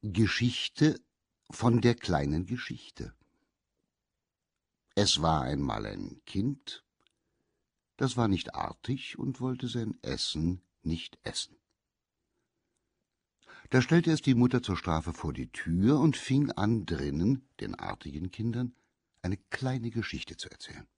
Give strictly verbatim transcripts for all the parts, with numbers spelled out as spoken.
Geschichte von der kleinen Geschichte. Es war einmal ein Kind, das war nicht artig und wollte sein Essen nicht essen. Da stellte es die Mutter zur Strafe vor die Tür und fing an, drinnen, den artigen Kindern, eine kleine Geschichte zu erzählen.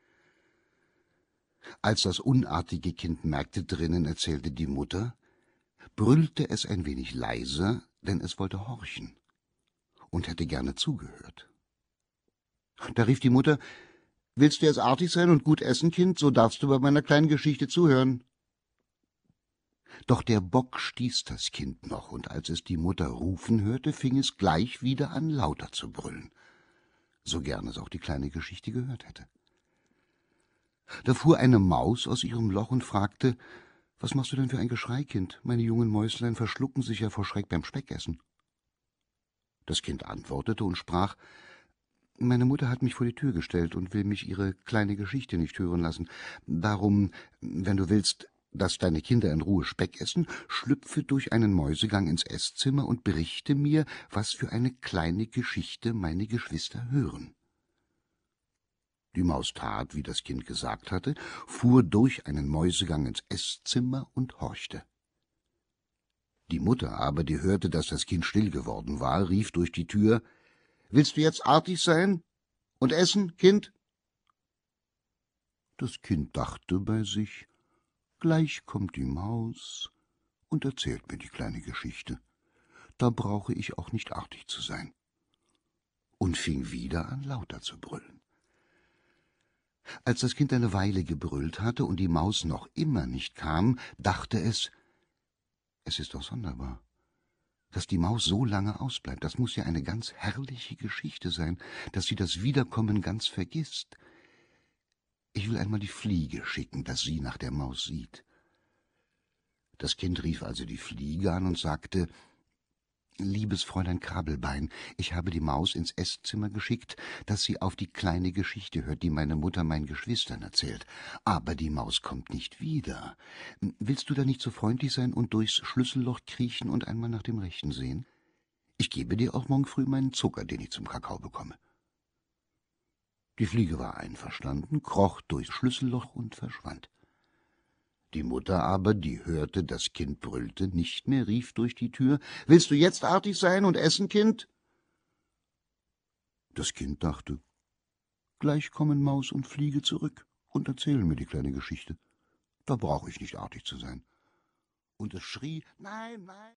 Als das unartige Kind merkte, drinnen erzählte die Mutter, brüllte es ein wenig leiser, denn es wollte horchen und hätte gerne zugehört. Da rief die Mutter: »Willst du jetzt artig sein und gut essen, Kind, so darfst du bei meiner kleinen Geschichte zuhören.« Doch der Bock stieß das Kind noch, und als es die Mutter rufen hörte, fing es gleich wieder an, lauter zu brüllen, so gern es auch die kleine Geschichte gehört hätte. Da fuhr eine Maus aus ihrem Loch und fragte: »Was machst du denn für ein Geschrei, Kind? Meine jungen Mäuslein verschlucken sich ja vor Schreck beim Speckessen.« Das Kind antwortete und sprach: »Meine Mutter hat mich vor die Tür gestellt und will mich ihre kleine Geschichte nicht hören lassen. Darum, wenn du willst, dass deine Kinder in Ruhe Speck essen, schlüpfe durch einen Mäusegang ins Esszimmer und berichte mir, was für eine kleine Geschichte meine Geschwister hören.« Die Maus tat, wie das Kind gesagt hatte, fuhr durch einen Mäusegang ins Esszimmer und horchte. Die Mutter aber, die hörte, dass das Kind still geworden war, rief durch die Tür: »Willst du jetzt artig sein und essen, Kind?« Das Kind dachte bei sich: »Gleich kommt die Maus und erzählt mir die kleine Geschichte. Da brauche ich auch nicht artig zu sein«, und fing wieder an, lauter zu brüllen. Als das Kind eine Weile gebrüllt hatte und die Maus noch immer nicht kam, dachte es: »Es ist doch sonderbar, dass die Maus so lange ausbleibt. Das muß ja eine ganz herrliche Geschichte sein, dass sie das Wiederkommen ganz vergisst. Ich will einmal die Fliege schicken, dass sie nach der Maus sieht.« Das Kind rief also die Fliege an und sagte: »Liebes Fräulein Krabbelbein, ich habe die Maus ins Esszimmer geschickt, dass sie auf die kleine Geschichte hört, die meine Mutter meinen Geschwistern erzählt. Aber die Maus kommt nicht wieder. Willst du da nicht so freundlich sein und durchs Schlüsselloch kriechen und einmal nach dem Rechten sehen? Ich gebe dir auch morgen früh meinen Zucker, den ich zum Kakao bekomme.« Die Fliege war einverstanden, kroch durchs Schlüsselloch und verschwand. Die Mutter aber, die hörte, das Kind brüllte nicht mehr, rief durch die Tür: »Willst du jetzt artig sein und essen, Kind?« Das Kind dachte: »Gleich kommen Maus und Fliege zurück und erzählen mir die kleine Geschichte. Da brauche ich nicht artig zu sein.« Und es schrie: »Nein, nein!«